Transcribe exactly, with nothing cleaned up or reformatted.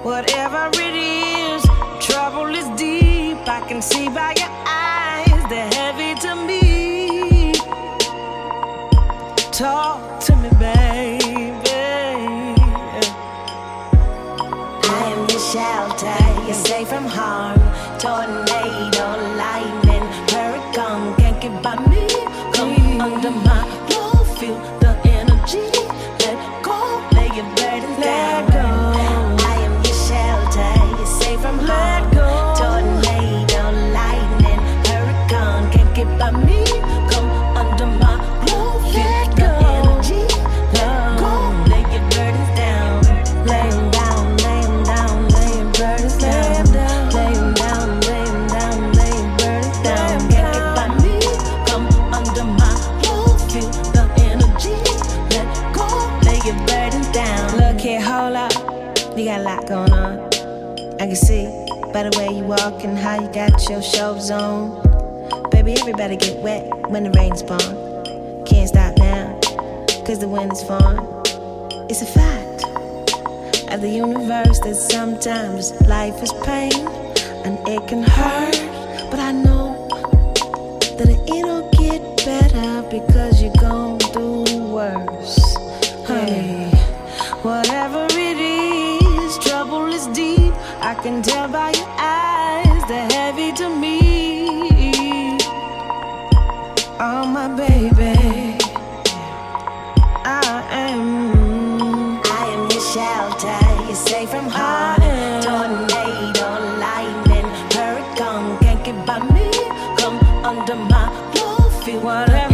Whatever it is, trouble is deep. I can see by your eyes, they're heavy to me. Talk to me, baby. I am your shelter, you're safe from harm. Tornado, lightning, hurricane can't get by me. Come under my love, feel the energy. Let go, lay your burdens down. Let go. I am your shelter, you're safe from harm. Let go. Tornado, lightning, hurricane can't get by me. Come under my love, feel the energy. Let go, lay your burdens down. Lay 'em down, lay 'em down, lay your burdens down. Lay 'em down, lay 'em down, lay your burdens down. Can't get by me. Come under my love, feel the energy. Let go, lay your burdens down. Look here, hold up. You got a lot going on. I can see by the way you walk and how you got your shows on. Baby, everybody get wet when the rain's born. Can't stop now, cause the wind is falling. It's a fact of the universe that sometimes life is pain and it can hurt. But I know that it'll get better because you're going through worse. Honey, whatever it is, trouble is deep. I can tell by your eyes, they're heavy to me. Oh, my baby, I am. I am your shelter, you're safe from harm. I am. Tornado, lightning, hurricane can't get by me. Come under my love, feel Whatever